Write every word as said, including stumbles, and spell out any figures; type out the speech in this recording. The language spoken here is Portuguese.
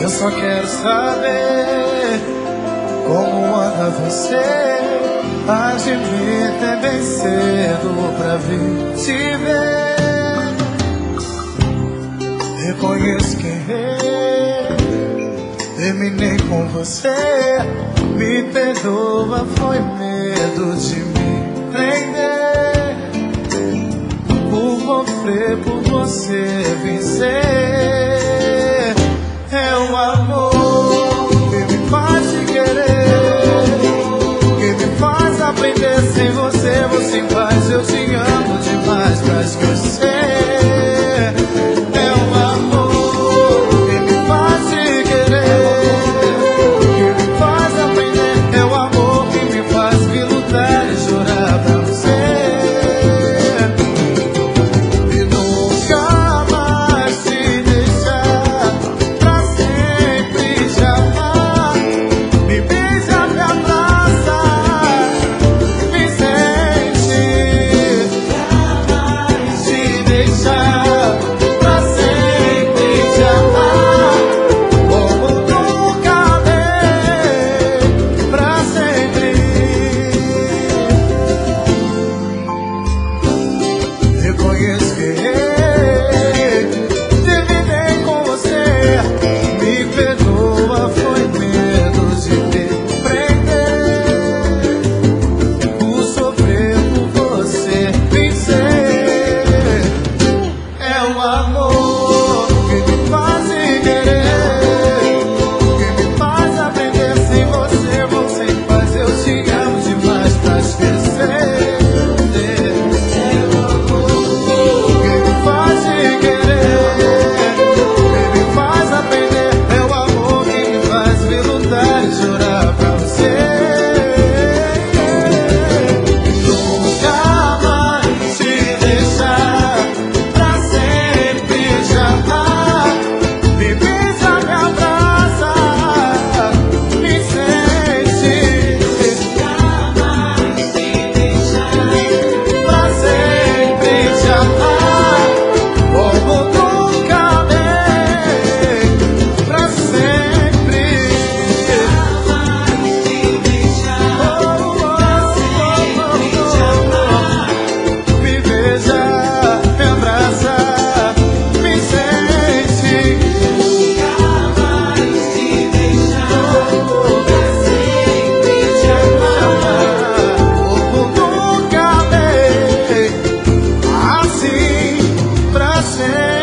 Eu só quero saber como anda você. Admita, é bem cedo pra vir te ver. Reconheço que errei, terminei com você. Me perdoa, foi medo de me prender. Por sofrer, por você vencer. É o amor que me faz te querer, que me faz aprender. Sem você, você faz. Eu te amo demais pra esquecer. É o amor que me faz te querer, que me faz aprender. É o amor que me faz vir lutar e chorar pra você. E nunca mais te deixar, pra sempre te amar. Me beija, me abraça, me sente. Jamais te deixar, pra sempre te amar. Como nunca amei, pra sempre. Reconheço que errei, terminei com você. Me perdoa, foi medo de me prender. Por sofrer, por você vencer. É o amor que me faz te querer, que me faz aprender. Sem você, você faz. Eu te amo demais pra esquecer. É o amor que me faz te querer, que me faz aprender. É o amor que me faz vir lutar e chorar pra você. Nunca mais te deixar, pra sempre te amar. Me beija, me abraça, me sente. Jamais te deixar, pra sempre te amar. Como nunca amei, pra sempre. Jamais te deixar, pra sempre te amar. Me beija, me abraça, me sente. Jamais te deixar, pra sempre te amar. Como nunca amei, assim pra sempre.